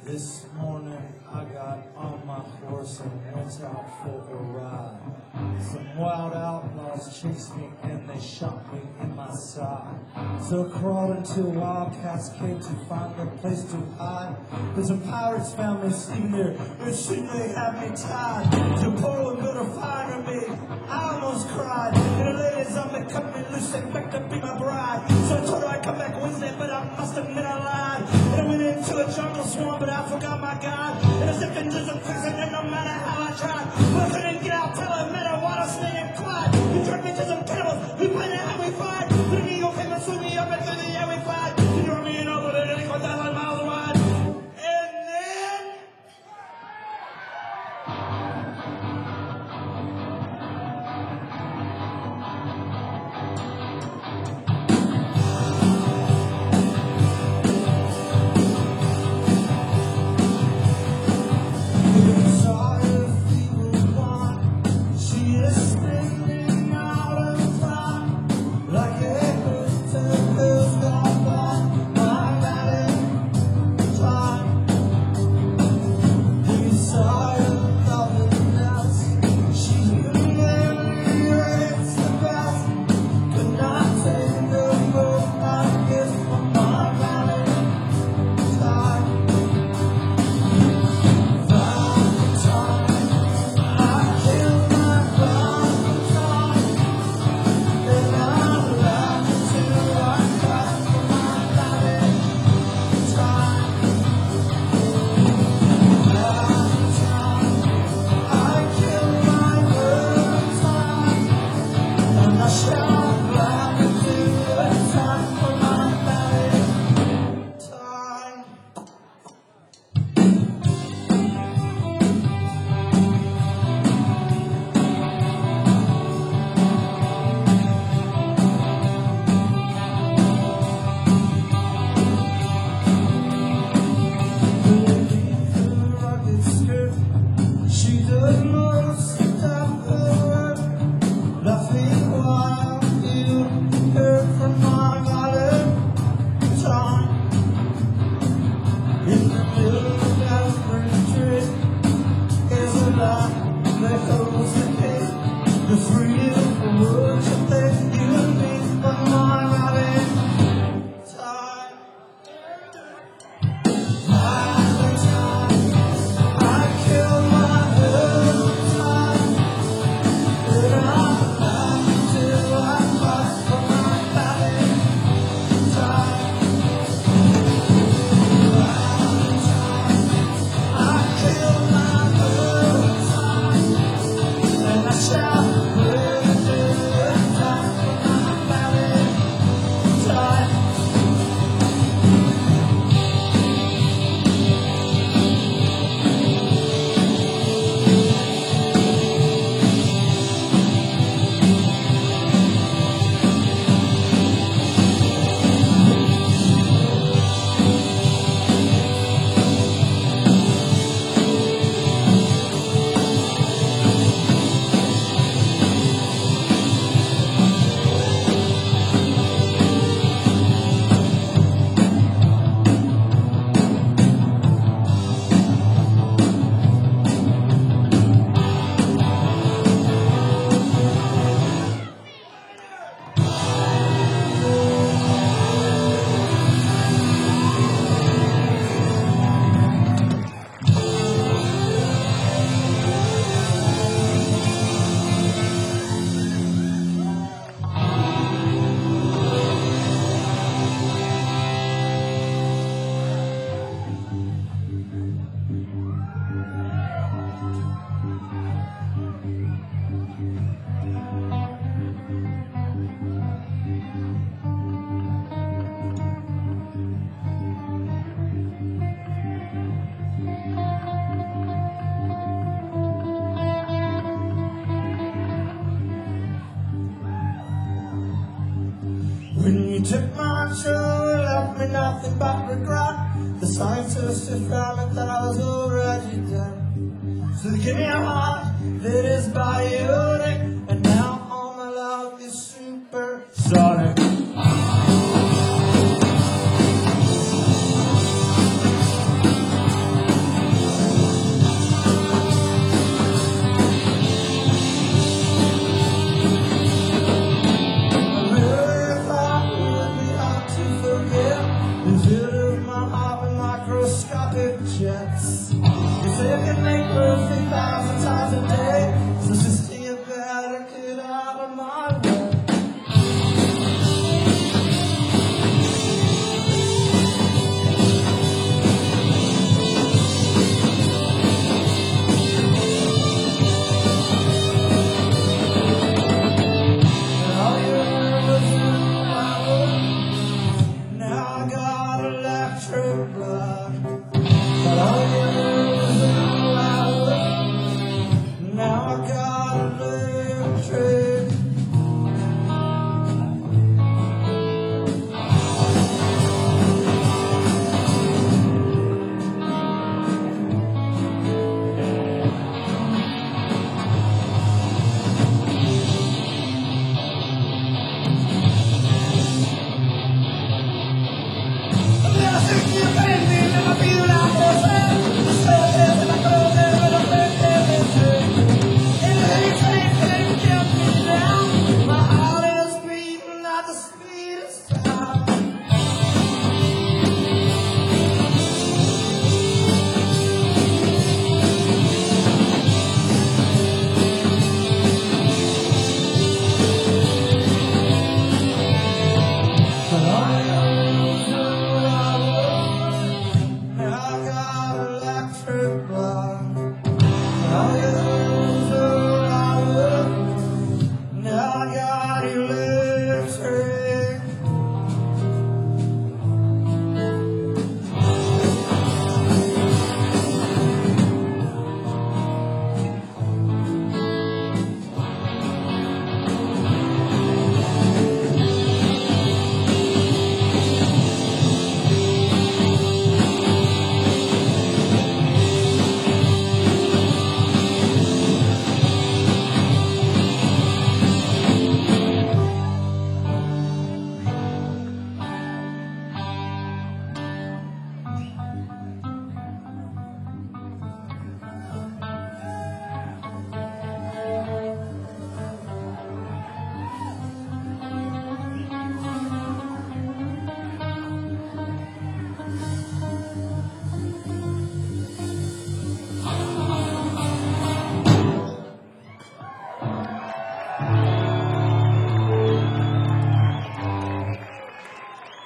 This morning I got on my horse and went out for a ride. Some wild outlaws chased me and they shot me in my side. So I crawled into a wildcat's cave to find a place to hide. But some pirates found me sleeping there and soon they had me tied to a pole and built a fire to me. I almost cried. And the ladies on me cut me loose and begged to be my bride. So I told her I'd come back Wednesday, but I must admit I lied. And I went into a jungle swamp, but I forgot my God. And as if into some quicksand, no matter how I tried, but I couldn't get out till I met a water snake and cried. You turned me to some cannibals, we played it how we fight. But an eagle came and swooped me up and through the air we fly. You threw me in over there and he 1,000 miles wide. And then when you took my soul, left me nothing but regret. The scientists have found that I was already dead. So give me a heart that is bionic, and now all my love is supersonic.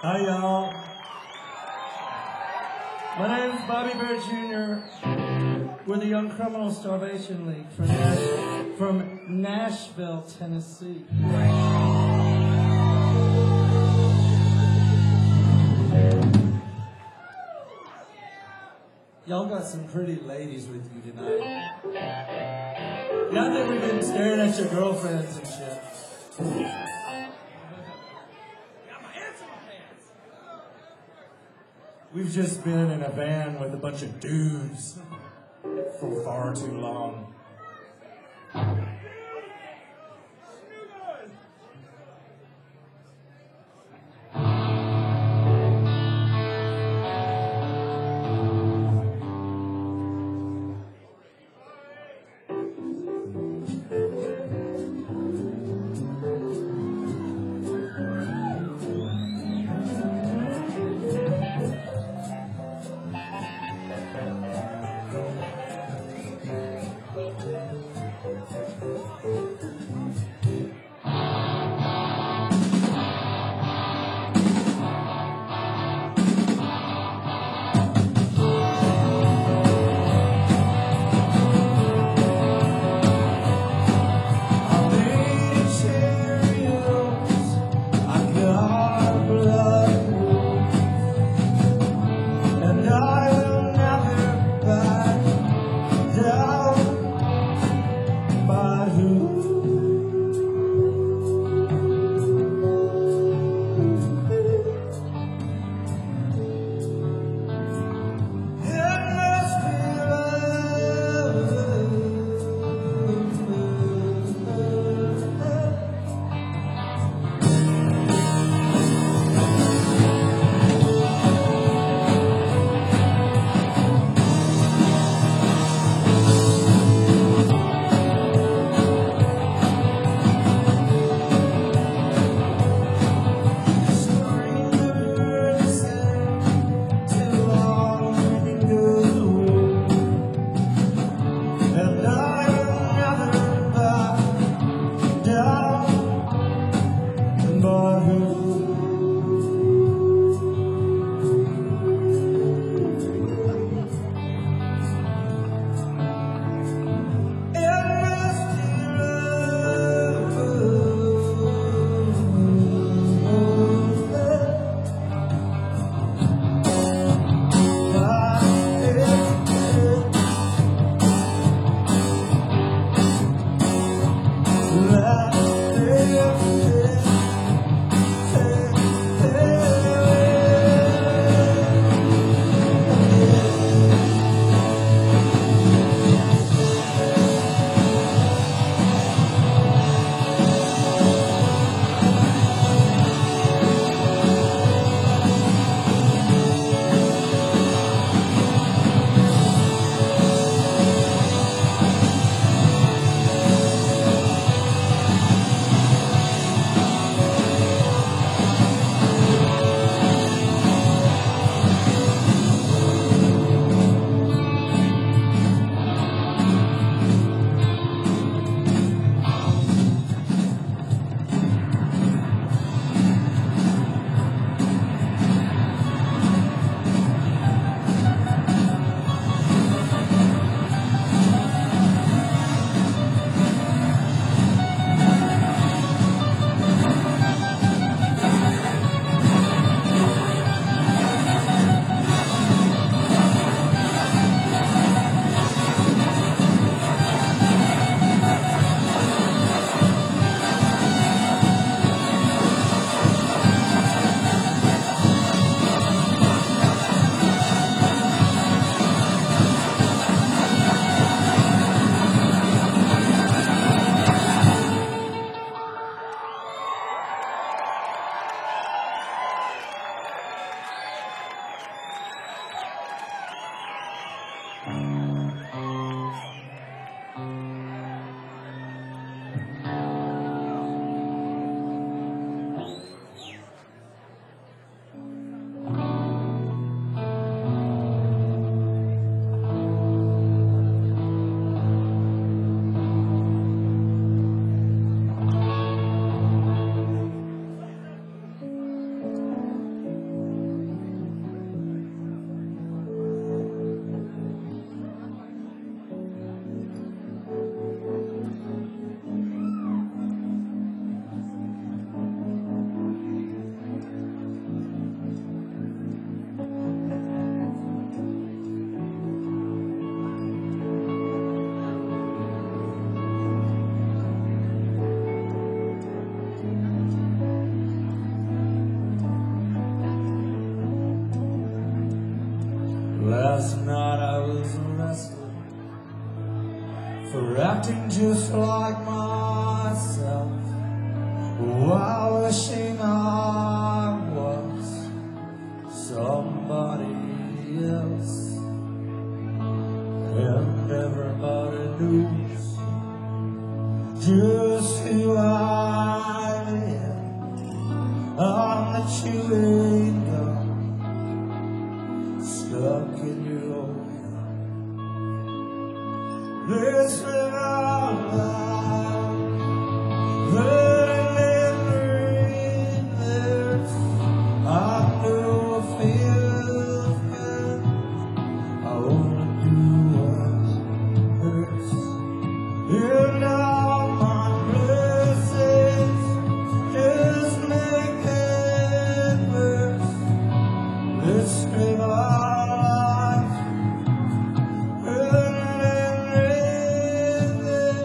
Hi, y'all. My name is Bobby Bear Jr. We're the Young Criminal Starvation League from Nashville, Tennessee. Y'all got some pretty ladies with you tonight. Not that we've been staring at your girlfriends and shit. We've just been in a van with a bunch of dudes for far too long. Last night I was arrested for acting just like myself, while wishing I was somebody else. And everybody knows just who I am. I'm the chewing gum stuck in your head. Let's live our life, letting it breathe. I know I feel good. I wanna do what hurts. And all my blessings just make it worse. Let's live our life, letting it breathe.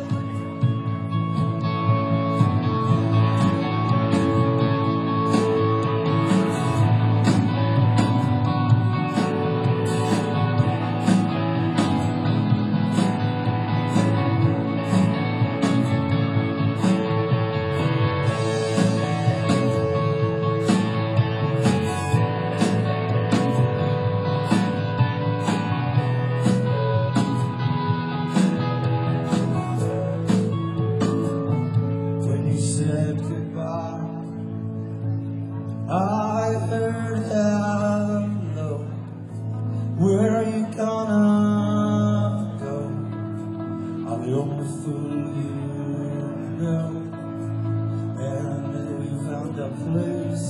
When you said goodbye, I heard hello. Where are you gonna go? I'm the only fool you know. And we found a place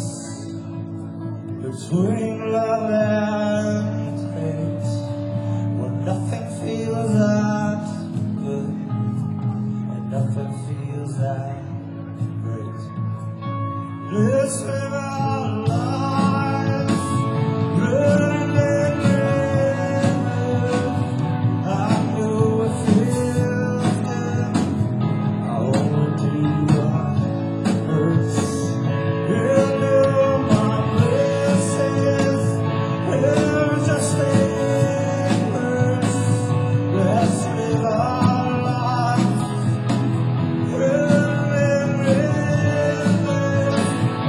between love and hate, where nothing feels that good and nothing feels that great. Let's live our lives, letting it live. I know it feels good. I wanna do what hurts. You know my blessings, they're just worse. Let's live our lives, letting it live.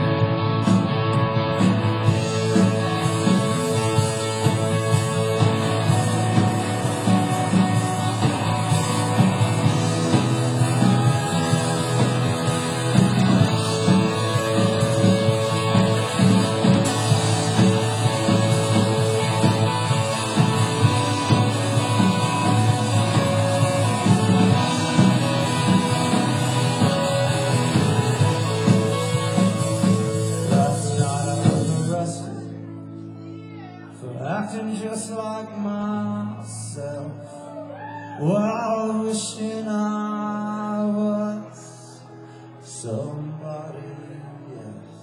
Last night I was arrested for acting just like myself, while wishing I was somebody else.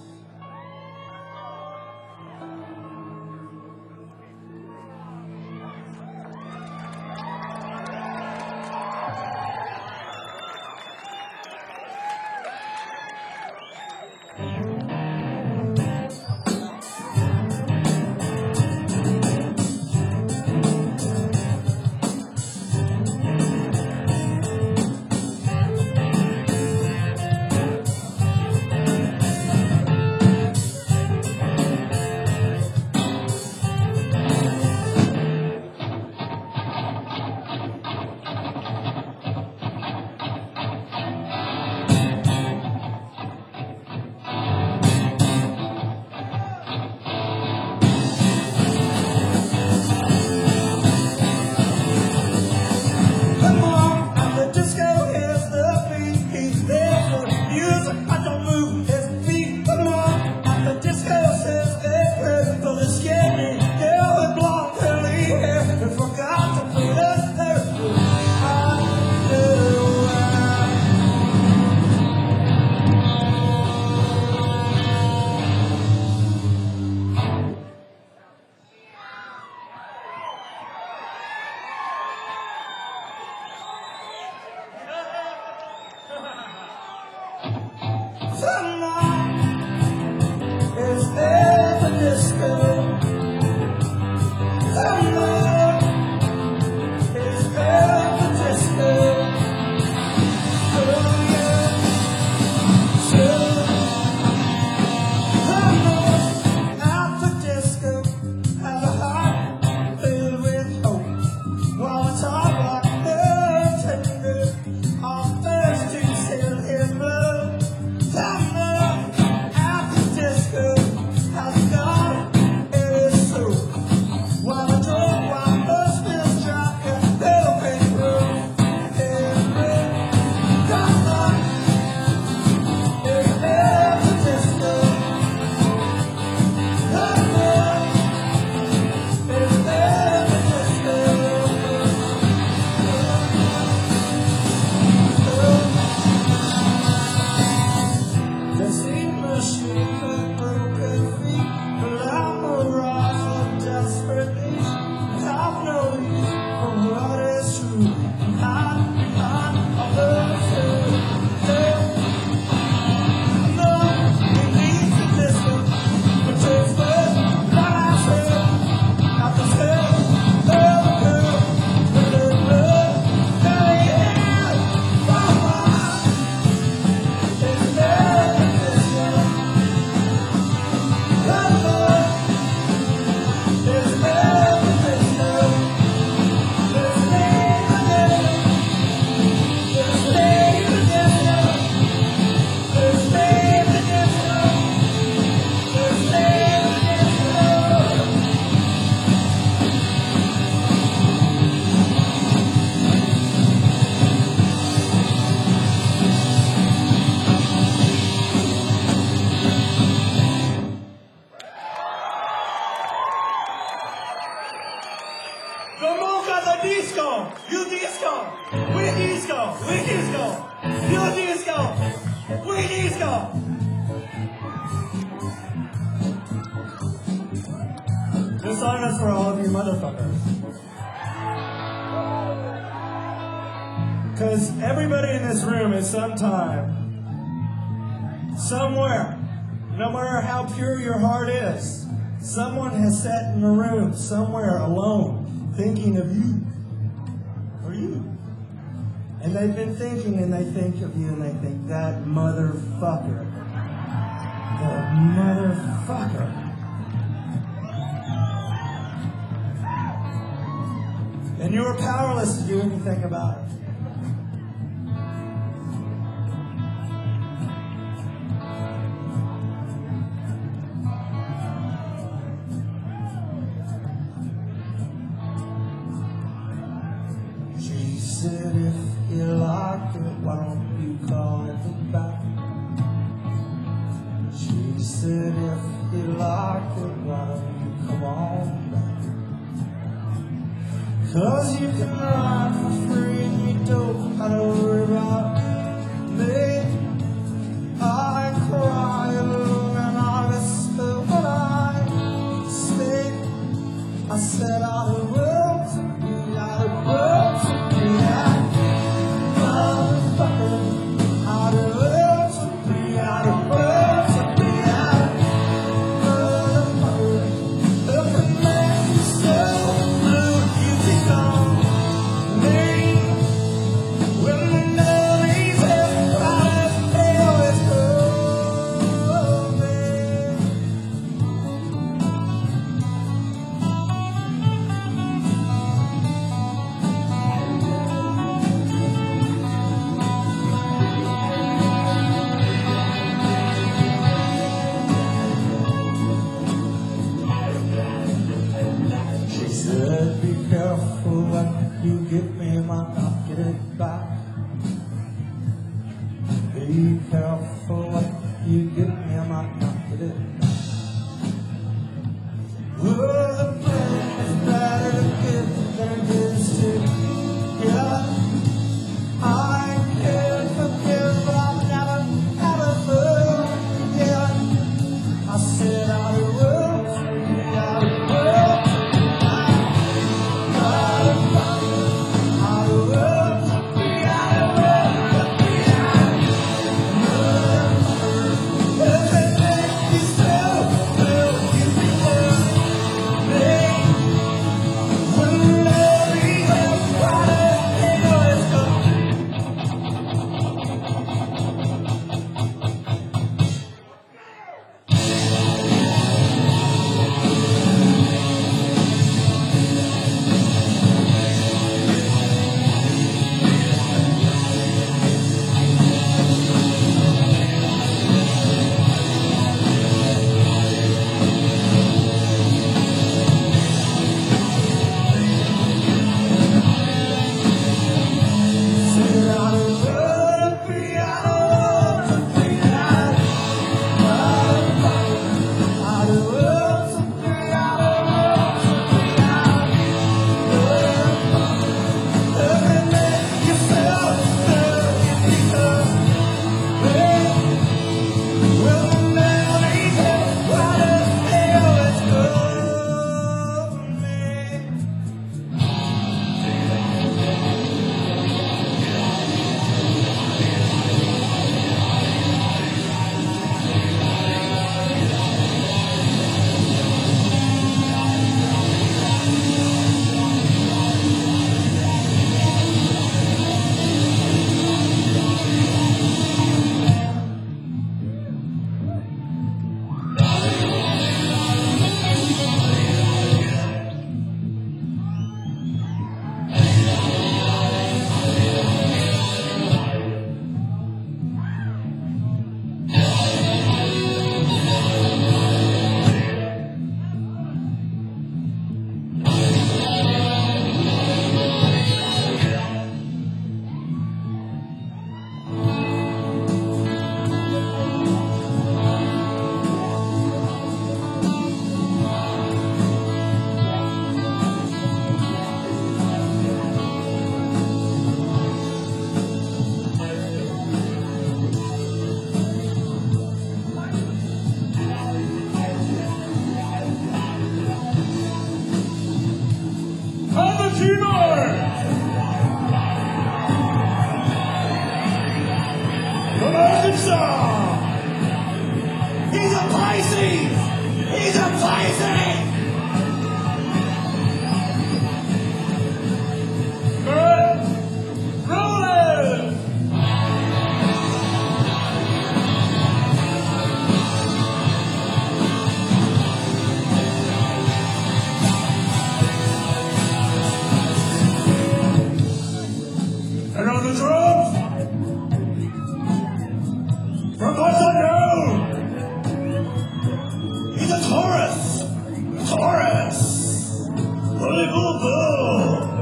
the disco. You disco. We disco. We disco. You disco. We disco. This song is for all of you motherfuckers. Because everybody in this room at some time, somewhere, no matter how pure your heart is, someone has sat in a room somewhere alone thinking of you or you. And they've been thinking and they think of you and they think, that motherfucker. That motherfucker. And you were powerless to do anything about it. She said, if you like it, why don't you call it back? She said, if you like it, why don't you come on back? 'Cause you can ride for free and you don't have to worry about me. I cry alone and I whisper when I speak. I said I will to be, I will to be that motherfucker. I will to be, I will to be that motherfucker. Look at me, so blue, you think on me. When the noise everybody feel is coming. She said, be careful what you give me, I might not get it back. Be careful what you give me, I might not get it back. Oh, the pain is better to give than it is to get. I can't forgive, but I've never had a forget. I said I will, I will. I will be Dreamer! From Arkansas! He's a Pisces! He's a Pisces! Good! Rollin! And on the drums, from what I know, he's a Taurus! Taurus! Holy bull bull!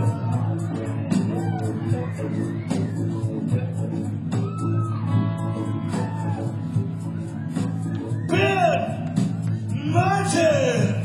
Ben Martin!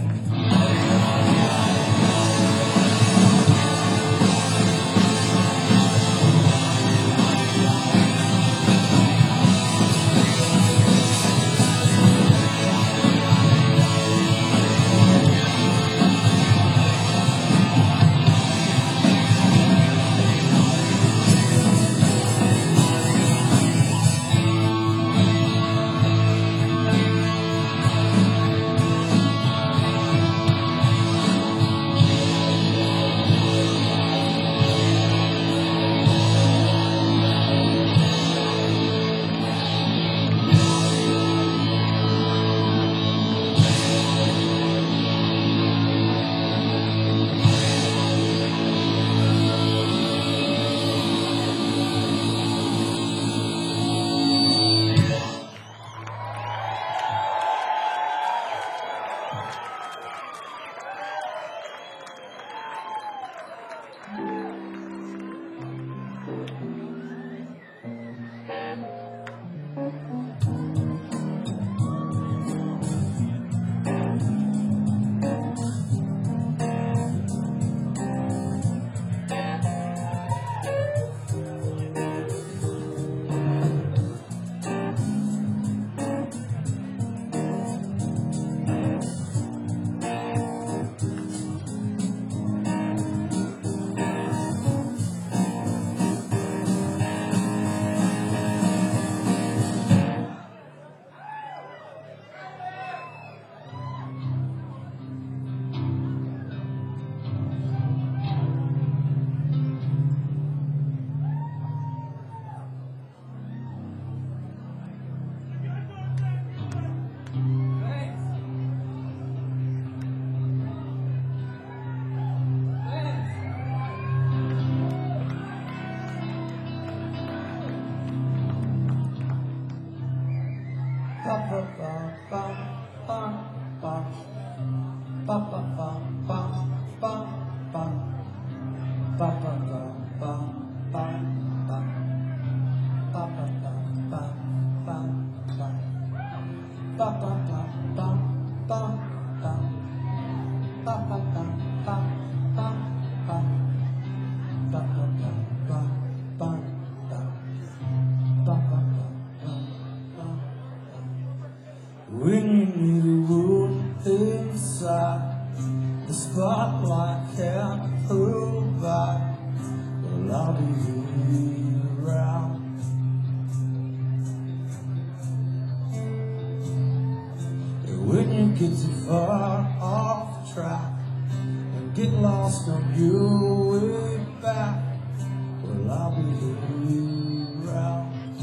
When you need a room inside, the spotlight can't provide. Well, I'll be around. And when you get too far off track and get lost on your way back, well, I'll be around.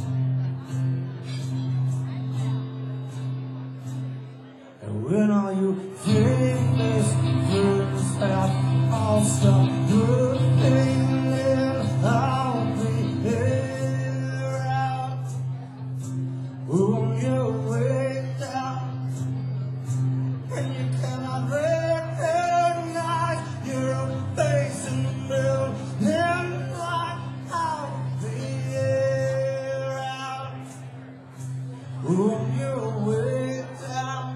When all you famous friends have all stopped looking, I'll be around. On your way down, and you cannot recognize your own face in the mirror, and like I'll be around. On your way down.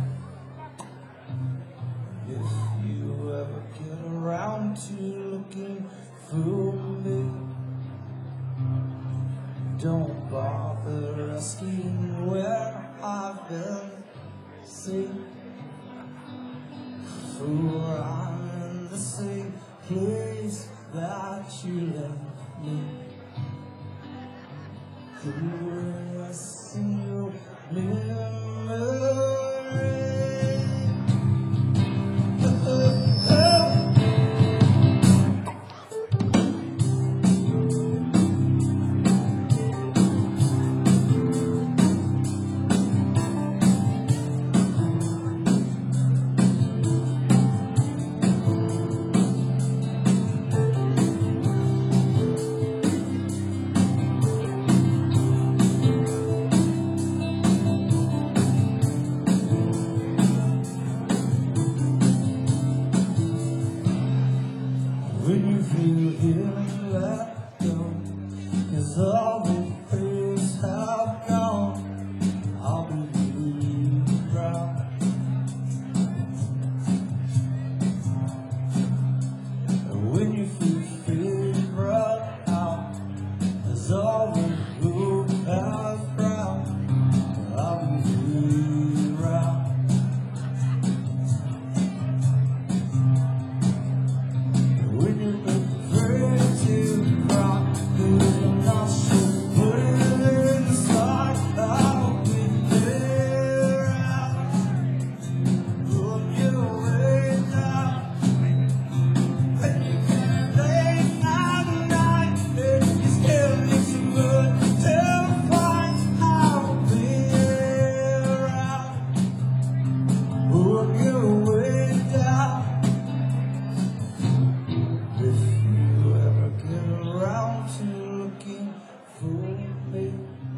If you ever get around to looking for me, don't bother asking where I've been seen. For I'm in the sea place that you left me. Could I see your memory? When you feel him let go, 'cause all the things have gone, I'll be really proud. When you feel figured out, 'cause all the hope has found, I'll be really proud. When you're afraid to cry, you're not sure, put it inside. I'll be there. Look your way down. When you can't lay at night, you still need some good to find. I'll be there. Look your way down. If you ever get around to looking for me,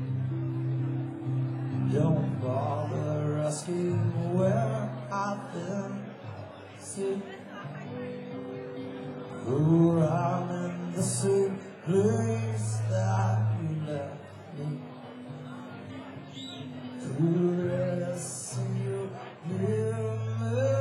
don't bother asking where I've been sick. Oh, I'm in the same place that you left me. Could I see your memory?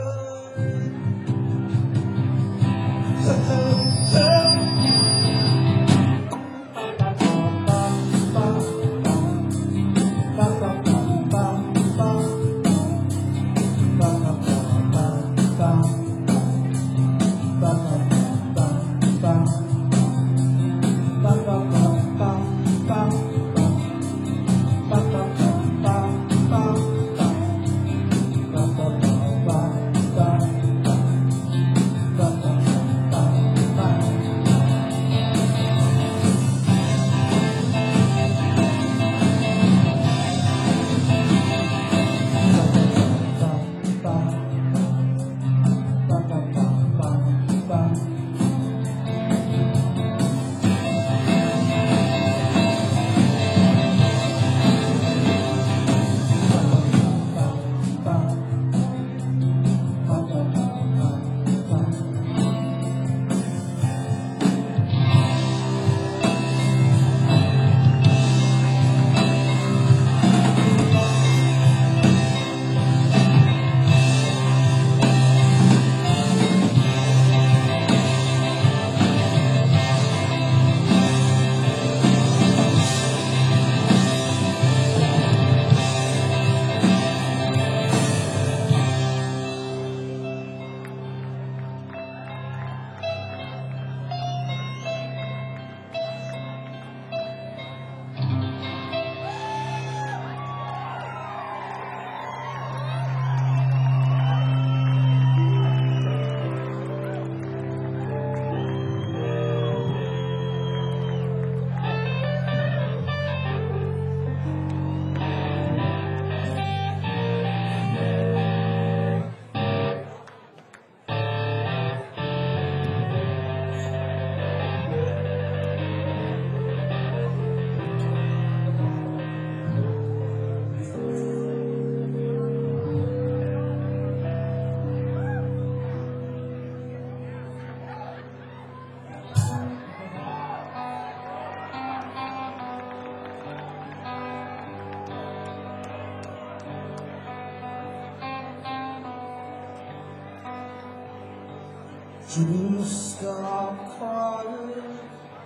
You stop crying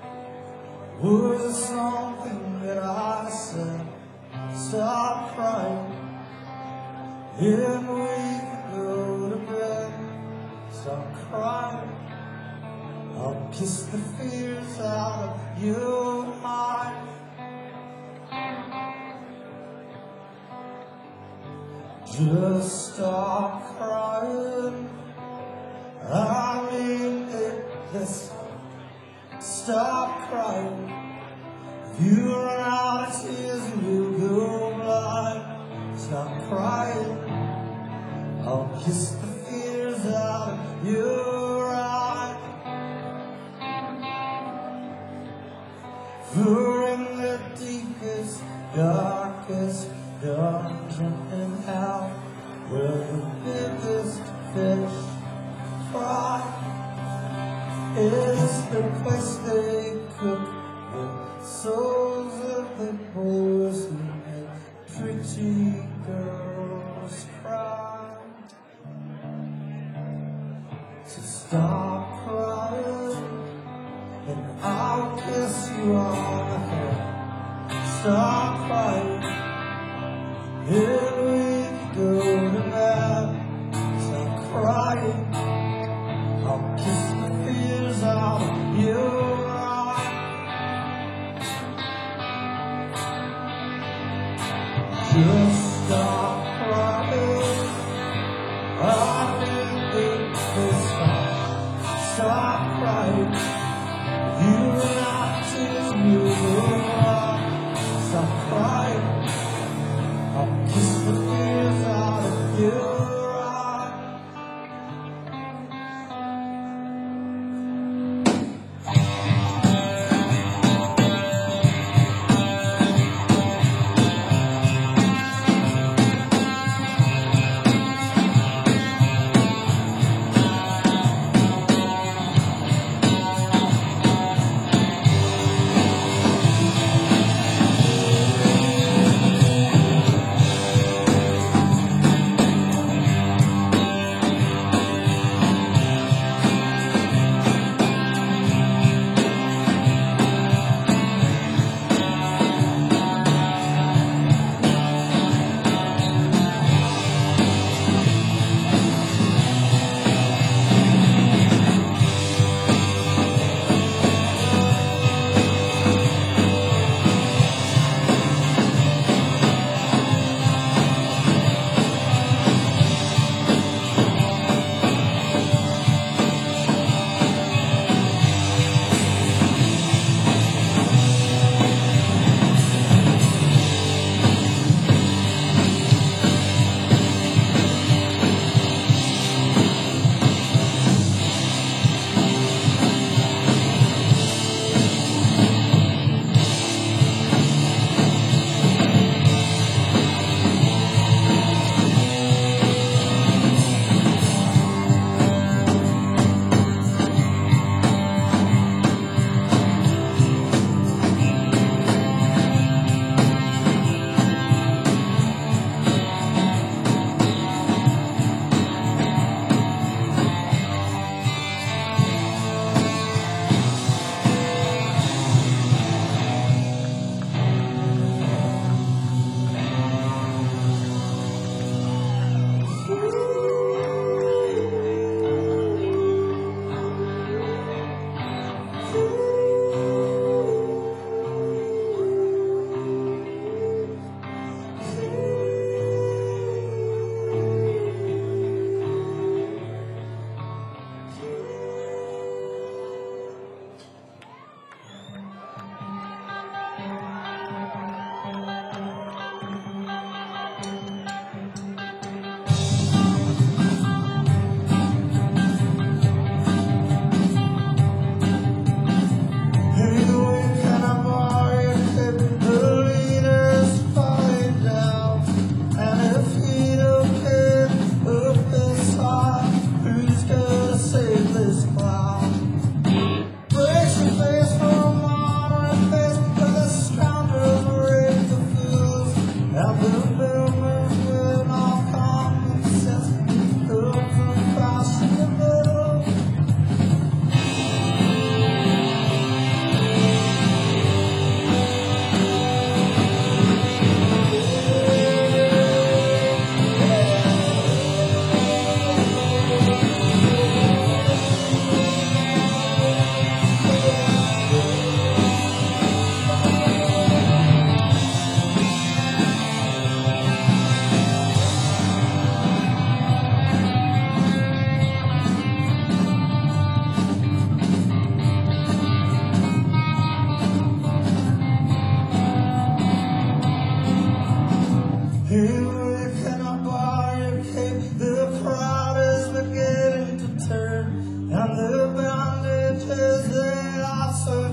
was something that I said. Stop crying, and we could go to bed. Stop crying, I'll kiss the fears out of your mind. Just stop crying. I mean it this time. Stop crying. If you run out of tears and you go blind. Stop crying. I'll kiss the fears out of your eyes. For in the deepest, darkest dungeon in hell, where the biggest fish fry, is the place they cook the souls of the porcelain and pretty girls cry. So stop crying, and I'll kiss you on the head. Stop crying, and we can go to bed. Stop crying, I'll kiss the fears out of your eyes. Just stop crying, I think this time. Stop crying, you not to move on. Stop crying, I'll kiss the fears out of your eyes.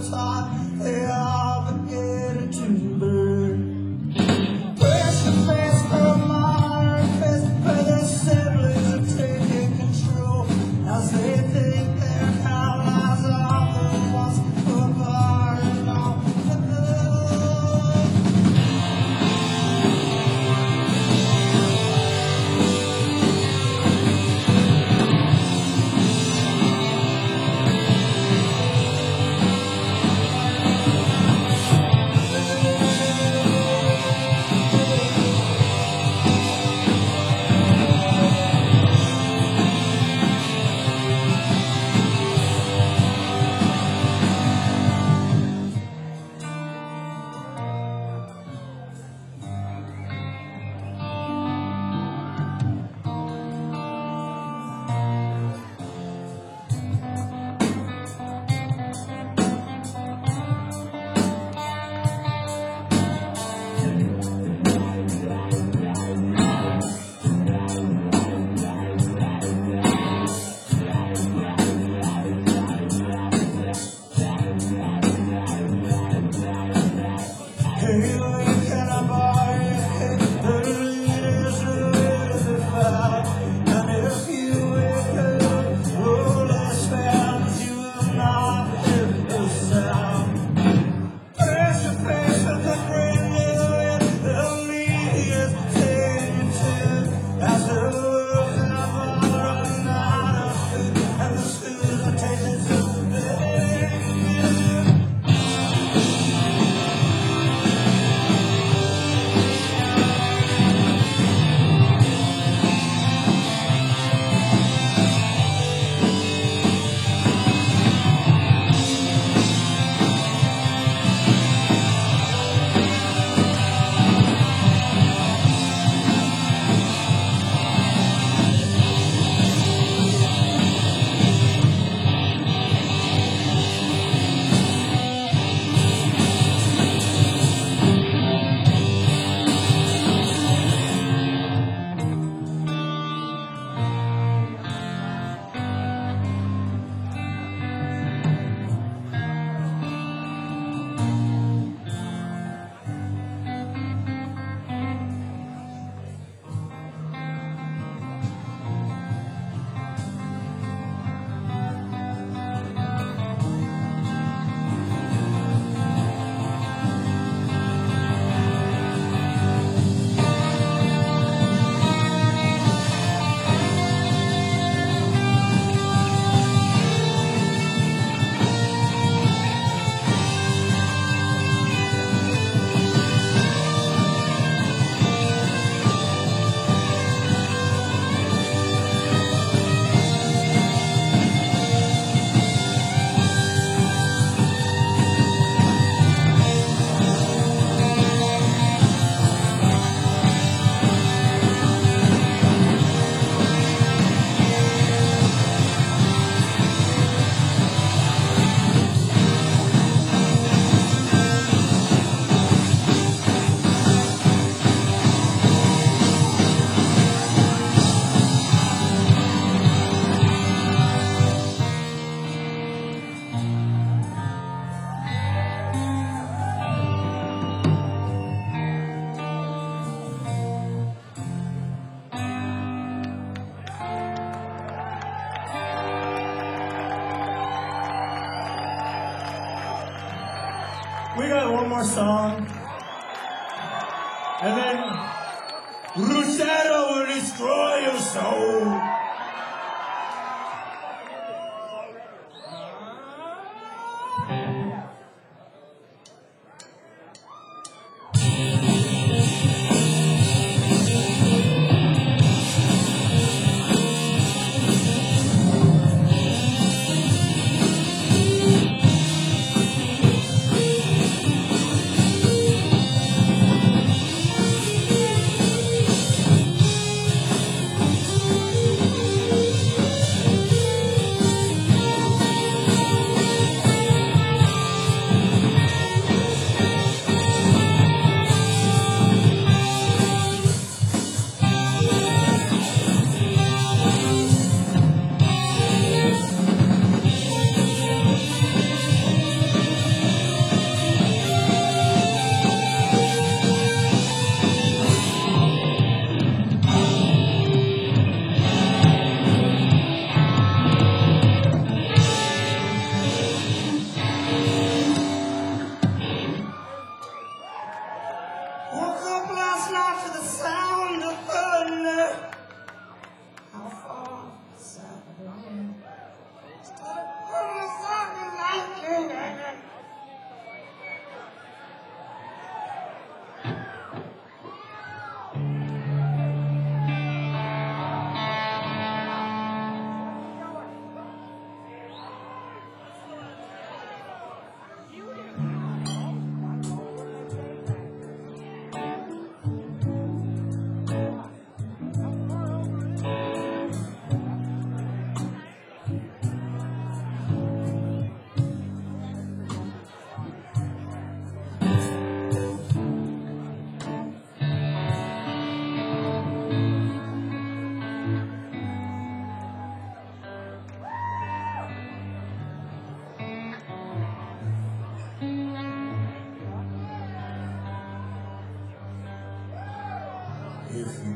taught, they all began to burn. Face to face from modern face, where the assemblies are taking control, as they think their allies are the ones who are burning all the globe. We got one more song. And then Rusero will destroy your soul.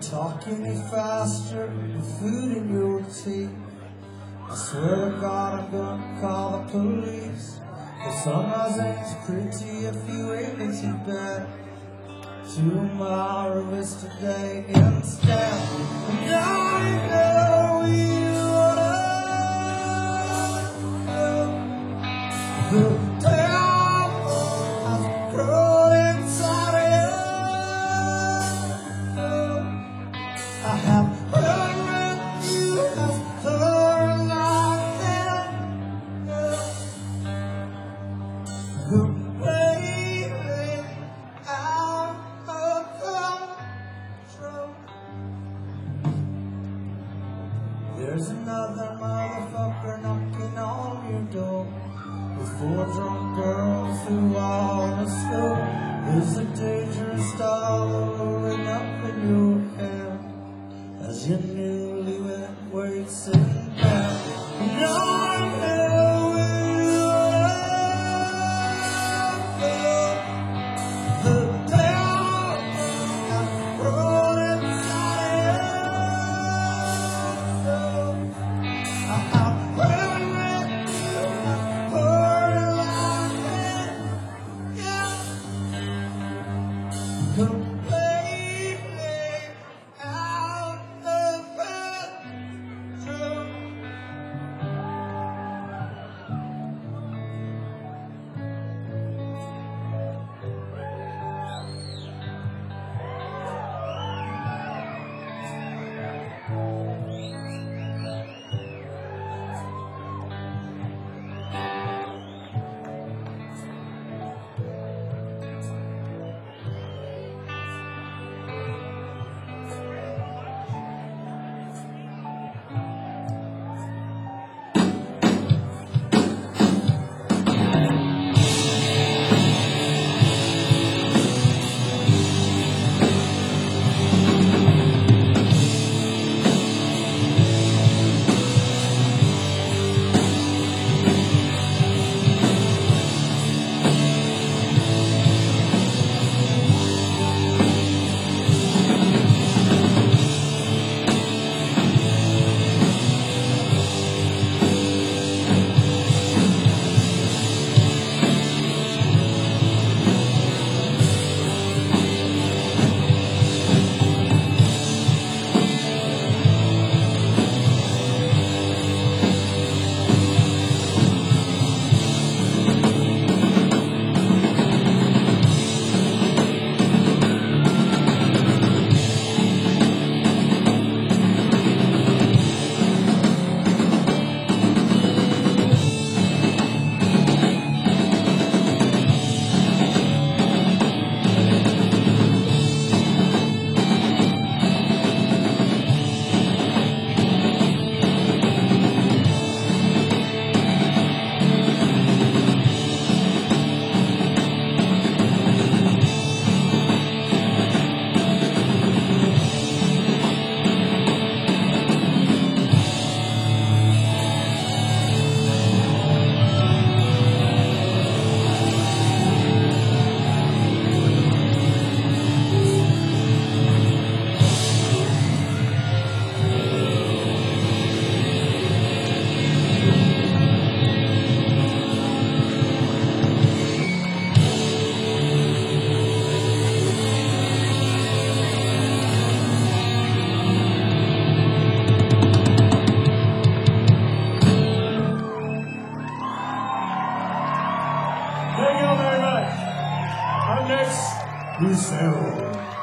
talk any faster with food in your teeth. I swear to God I'm gonna call the police. The sunrise ain't pretty if you ain't me too bad. 2 miles today instead. And I know you the devil has grown inside of you. I have heard you have heard like that. The baby out of control. There's another motherfucker knocking on your door with 4 drunk girls who wanna school. There's a dangerous star rolling up in your hair as your newlywed waits in bed. And I know you the devil has grown inside of you. I have heard you have heard like that. Yeah. The baby out of control. Thank you all very much. Up next, Lucille.